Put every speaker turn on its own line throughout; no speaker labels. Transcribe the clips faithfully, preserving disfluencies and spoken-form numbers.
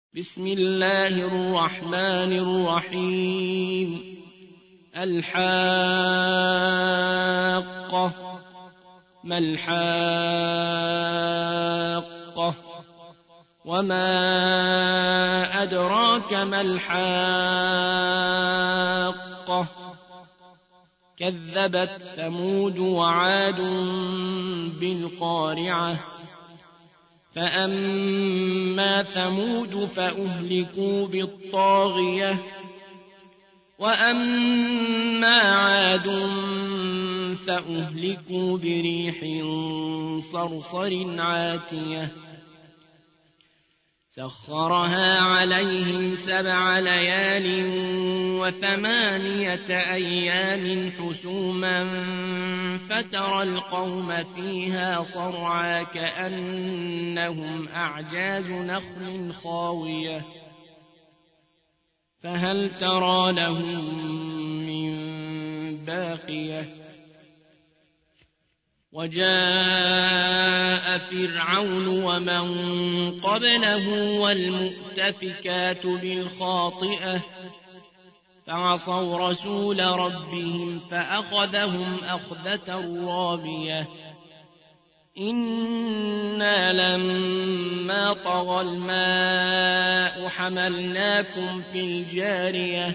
بسم الله الرحمن الرحيم. الحاقة. ما الحاقة؟ وما أدراك ما الحاقة؟ كذبت ثمود وعاد بالقارعة. فأما ثمود فأهلكوا بالطاغية، وأما عاد فأهلكوا بريح صرصر عاتية سخرها عليهم سبع ليال وثمانية أيام حسوما فترى القوم فيها صرعى كأنهم أعجاز نخل خاوية فهل ترى لهم من باقية. وجاء فرعون ومن قبله والمؤتفكات بالخاطئة فعصوا رسول ربهم فأخذهم أخذة رابية. إنا لما طغى الماء حملناكم في الجارية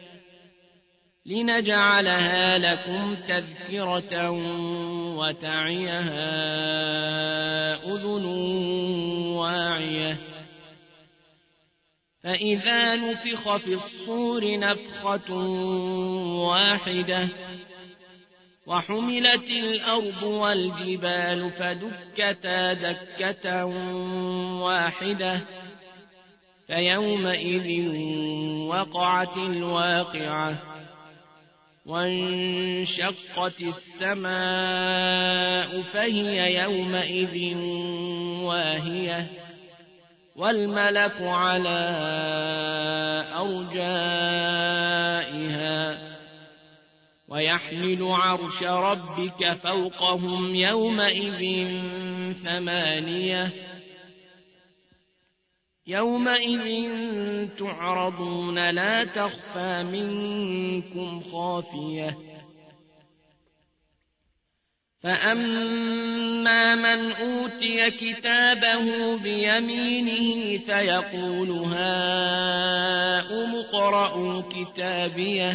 لنجعلها لكم تذكرة وتعيها أذن واعية. فإذا نفخ في الصور نفخة واحدة وحملت الأرض والجبال فدكتا دكة واحدة فيومئذ وقعت الواقعة وانشقت السماء فهي يومئذ واهية والملك على أرجائها ويحمل عرش ربك فوقهم يومئذ ثمانية يومئذ تعرضون لا تخفى منكم خافية. فأما من أوتي كتابه بيمينه فيقول هاؤم اقرءوا كتابيه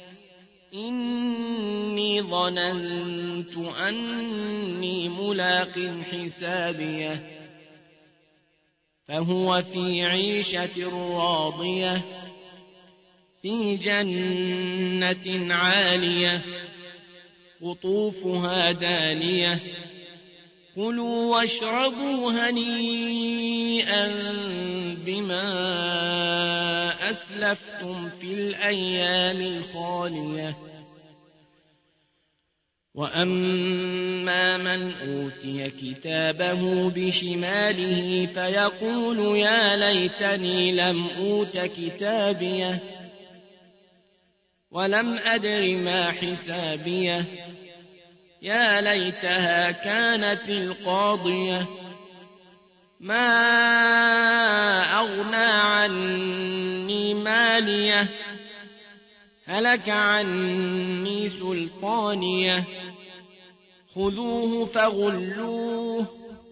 إني ظننت أني ملاق حسابيه فهو في عيشة راضية في جنة عالية قطوفها دانية كلوا واشربوا هنيئا بما أسلفتم في الأيام الخالية. وأما من أوتي كتابه بشماله فيقول يا ليتني لم أوت كتابيه ولم أدر ما حسابيه يا ليتها كانت القاضية ما أغنى عني ماليه هلك عني سلطانيه خذوه فغلوه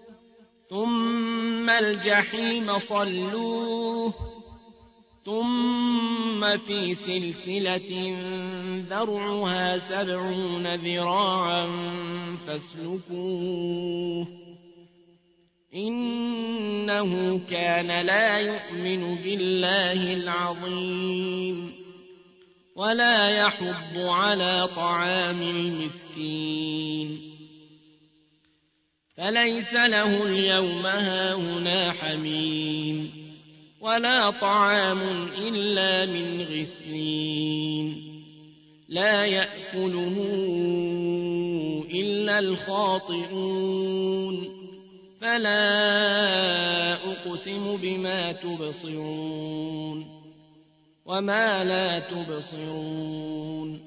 ثم الجحيم صلوه ثم في سلسلة ذرعها سبعون ذراعا فاسلكوه إنه كان لا يؤمن بالله العظيم ولا يحض على طعام المسكين فليس له اليوم هاهنا حميم ولا طعام إلا من غسلين لا يأكله إلا الخاطئون فلا أقسم بما تبصرون وما لا تبصرون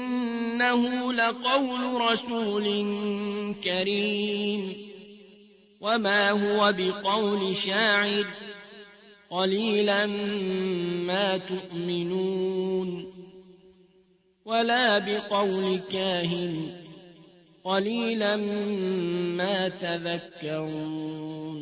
إنه لقول رسول كريم وما هو بقول شاعر قليلا ما تؤمنون ولا بقول كاهن قليلا ما تذكرون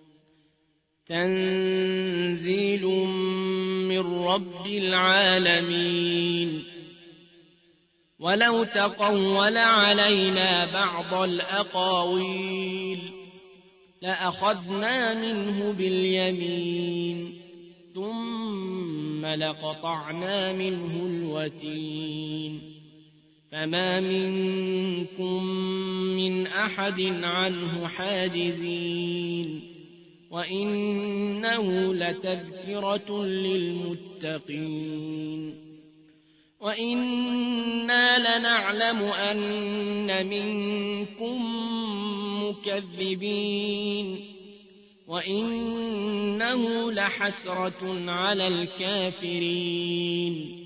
تنزيل من رب العالمين ولو تقول علينا بعض الأقاويل لأخذنا منه باليمين ثم لقطعنا منه الوتين فما منكم من أحد عنه حاجزين وإنه لتذكرة للمتقين وإنا لنعلم أن منكم مكذبين وإنه لحسرة على الكافرين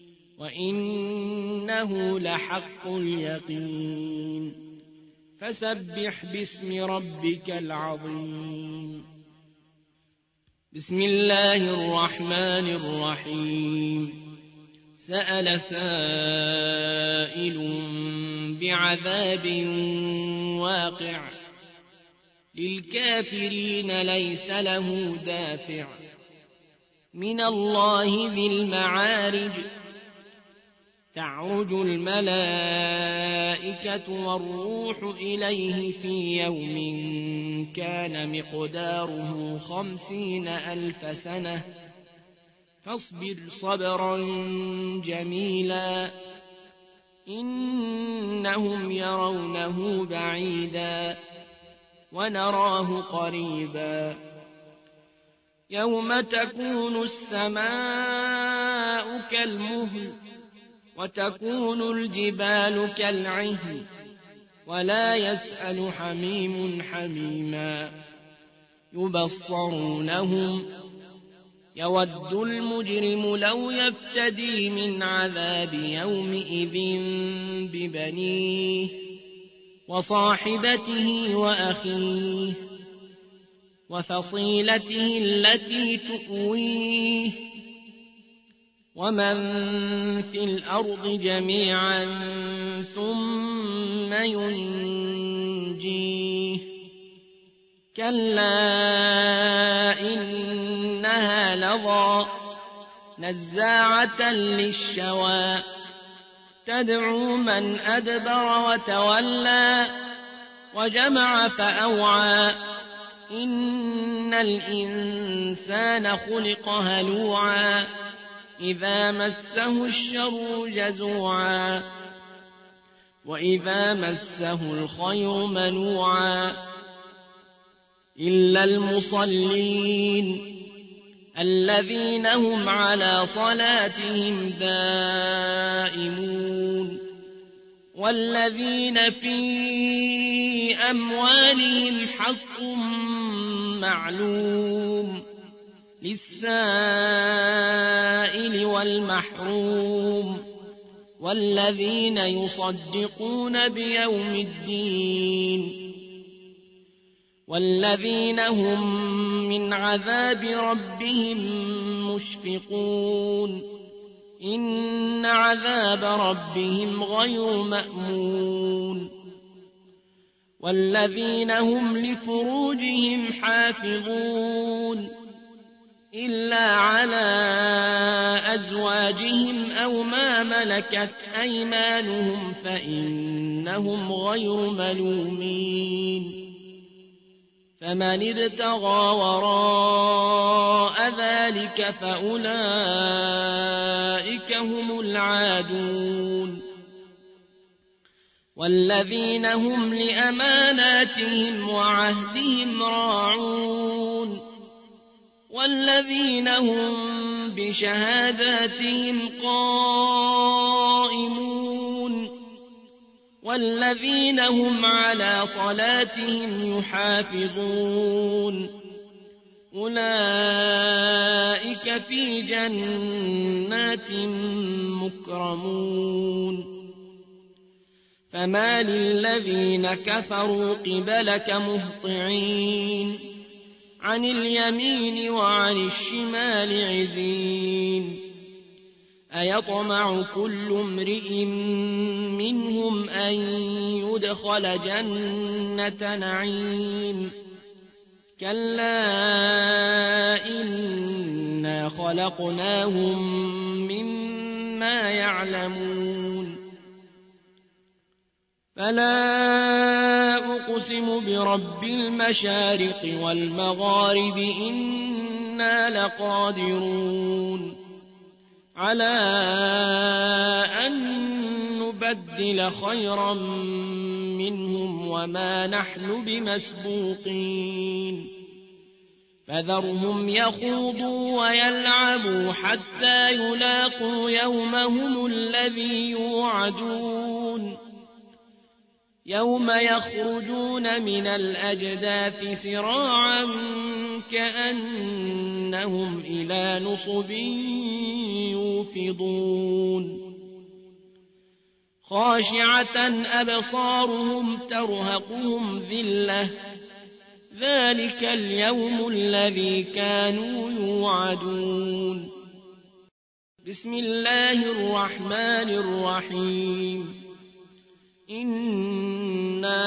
وإنه لحق اليقين فسبح باسم ربك العظيم بسم الله الرحمن الرحيم سأل سائل بعذاب واقع للكافرين ليس له دافع من الله ذي المعارج تعرج الملائكة والروح إليه في يوم كان مقداره خمسين ألف سنة فاصبر صبرا جميلا إنهم يرونه بعيدا ونراه قريبا يوم تكون السماء كالمهل وتكون الجبال كالعهن ولا يسأل حميم حميما يبصرونهم يود المجرم لو يفتدي من عذاب يومئذ ببنيه وصاحبته وأخيه وفصيلته التي تؤويه ومن في الأرض جميعا ثم ينجيه كلا إنها لظى نزاعة للشوى تدعو من أدبر وتولى وجمع فأوعى إن الإنسان خلق هلوعا إذا مسه الشر جزوعا وإذا مسه الخير منوعا إلا المصلين الذين هم على صلاتهم دائمون والذين في أموالهم حق معلوم للسائل والمحروم والذين يصدقون بيوم الدين والذين هم من عذاب ربهم مشفقون إن عذاب ربهم غير مأمون والذين هم لفروجهم حافظون إلا على أزواجهم أو ما ملكت أيمانهم فإنهم غير ملومين فمن ابتغى وراء ذلك فأولئك هم العادون والذين هم لأماناتهم وعهدهم راعون والذين هم بشهاداتهم قائمون والذين هم على صلاتهم يحافظون أولئك في جنات مكرمون فما للذين كفروا قبلك مهطعين عن اليمين وعن الشمال عزين أيطمع كل امرئ منهم أن يدخل جنة نعيم كلا إنا خلقناهم مما يعلمون فلا أقسم برب المشارق والمغارب إنا لقادرون على أن نبدل خيرا منهم وما نحن بمسبوقين فذرهم يخوضوا ويلعبوا حتى يلاقوا يومهم الذي يوعدون يوم يخرجون من الأجداث سراعا كأنهم إلى نصب يوفضون خاشعة أبصارهم ترهقهم ذلة ذلك اليوم الذي كانوا يوعدون بسم الله الرحمن الرحيم إنا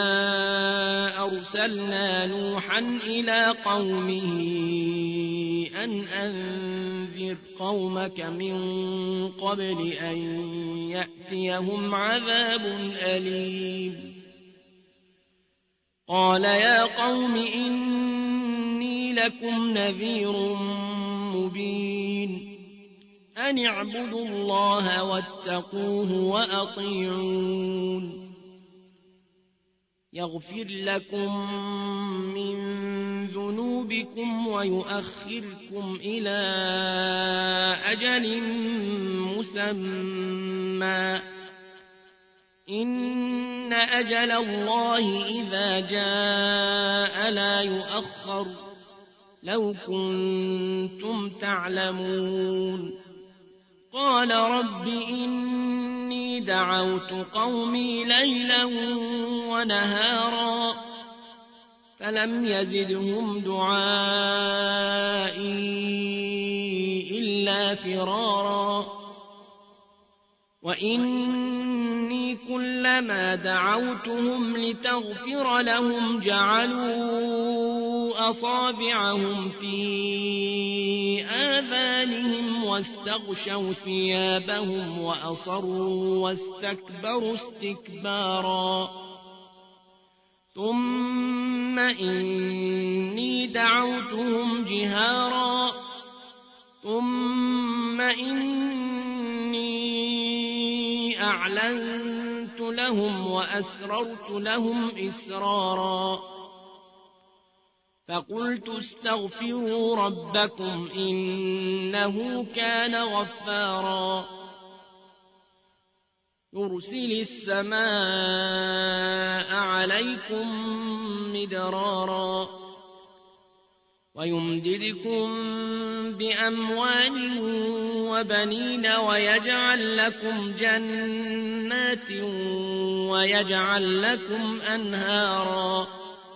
أرسلنا نوحا إلى قومه أن أنذر قومك من قبل أن يأتيهم عذاب أليم قال يا قوم إني لكم نذير مبين أن اعبدوا الله واتقوه وأطيعون يغفر لكم من ذنوبكم ويؤخركم إلى أجل مسمى إن أجل الله إذا جاء لا يؤخر لو كنتم تعلمون قال رب إني دعوت قومي ليلا ونهارا فلم يزدهم دعائي إلا فرارا وإني كلما دعوتهم لتغفر لهم جعلوا أصابعهم في آذانهم واستغشوا ثيابهم وأصروا واستكبروا استكبارا ثم إني دعوتهم جهارا ثم إني أعلنت لهم وأسررت لهم إسرارا فقلت استغفروا ربكم إنه كان غفارا يرسل السماء عليكم مدرارا ويمددكم بأموال وبنين ويجعل لكم جنات ويجعل لكم أنهارا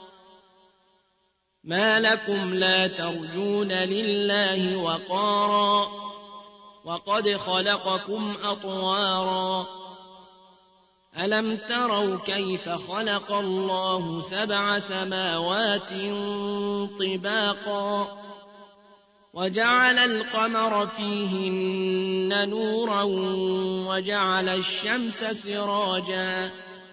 ما لكم لا ترجون لله وقارا وقد خلقكم أطوارا ألم تروا كيف خلق الله سبع سماوات طباقا وجعل القمر فيهن نورا وجعل الشمس سراجا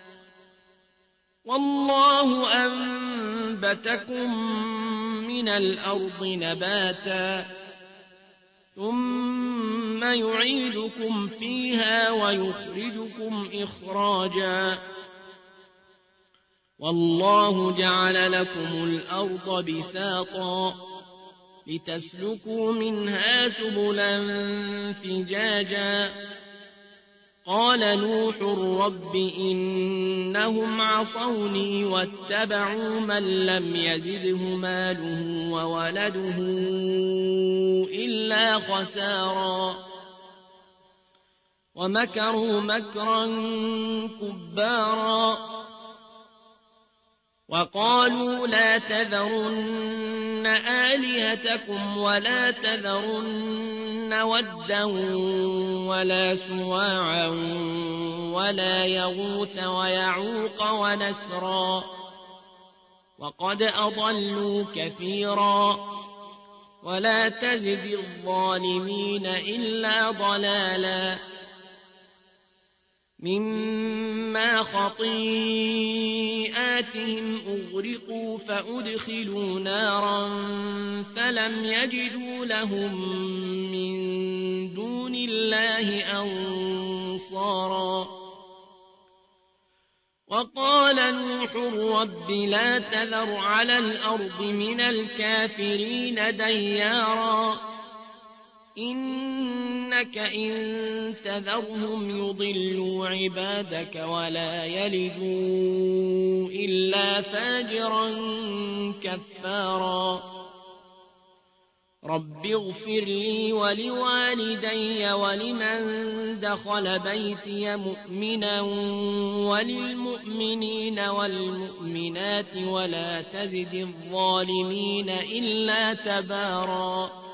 والله أنبتكم من الأرض نباتا ثم يعيدكم فيها ويخرجكم إخراجا والله جعل لكم الأرض بساطا لتسلكوا منها سبلا فجاجا قال نوح رب إنهم عصوني واتبعوا من لم يزده ماله وولده إلا خسارا ومكروا مكرا كبارا وقالوا لا تذرن آلهتكم ولا تذرن ودا ولا سواعا ولا يغوث ويعوق ونسرا وقد أضلوا كثيرا ولا تزد الظالمين إلا ضلالا مما خطيئاتهم أغرقوا فأدخلوا نارا فلم يجدوا لهم من دون الله أنصارا وقال نوح رب لا تذر على الأرض من الكافرين ديارا إنك إن تذرهم يضلوا عبادك ولا يلدوا إلا فاجرا كفارا رب اغفر لي ولوالدي ولمن دخل بيتي مؤمنا وللمؤمنين والمؤمنات ولا تزد الظالمين إلا تبارا